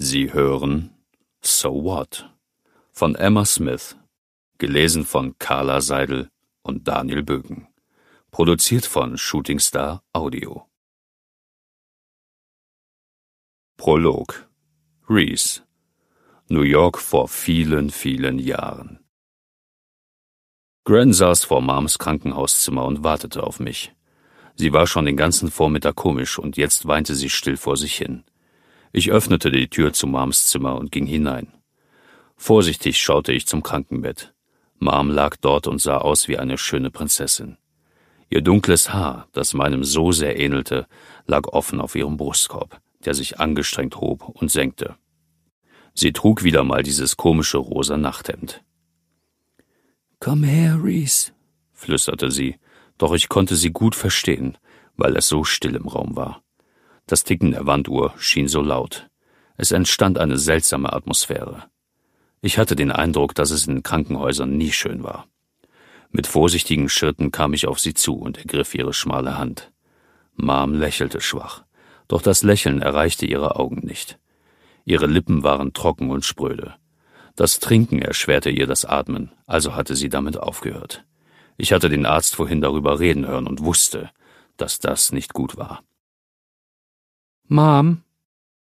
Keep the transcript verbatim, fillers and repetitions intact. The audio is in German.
Sie hören So What von Emma Smith, gelesen von Carla Seidel und Daniel Bögen, produziert von Shooting Star Audio. Prolog. Reese, New York vor vielen, vielen Jahren. Gran saß vor Mams Krankenhauszimmer und wartete auf mich. Sie war schon den ganzen Vormittag komisch und jetzt weinte sie still vor sich hin. Ich öffnete die Tür zu Mams Zimmer und ging hinein. Vorsichtig schaute ich zum Krankenbett. Mom lag dort und sah aus wie eine schöne Prinzessin. Ihr dunkles Haar, das meinem so sehr ähnelte, lag offen auf ihrem Brustkorb, der sich angestrengt hob und senkte. Sie trug wieder mal dieses komische rosa Nachthemd. »Komm her, Reese«, flüsterte sie, doch ich konnte sie gut verstehen, weil es so still im Raum war. Das Ticken der Wanduhr schien so laut. Es entstand eine seltsame Atmosphäre. Ich hatte den Eindruck, dass es in Krankenhäusern nie schön war. Mit vorsichtigen Schritten kam ich auf sie zu und ergriff ihre schmale Hand. Mom lächelte schwach, doch das Lächeln erreichte ihre Augen nicht. Ihre Lippen waren trocken und spröde. Das Trinken erschwerte ihr das Atmen, also hatte sie damit aufgehört. Ich hatte den Arzt vorhin darüber reden hören und wusste, dass das nicht gut war. »Mom«,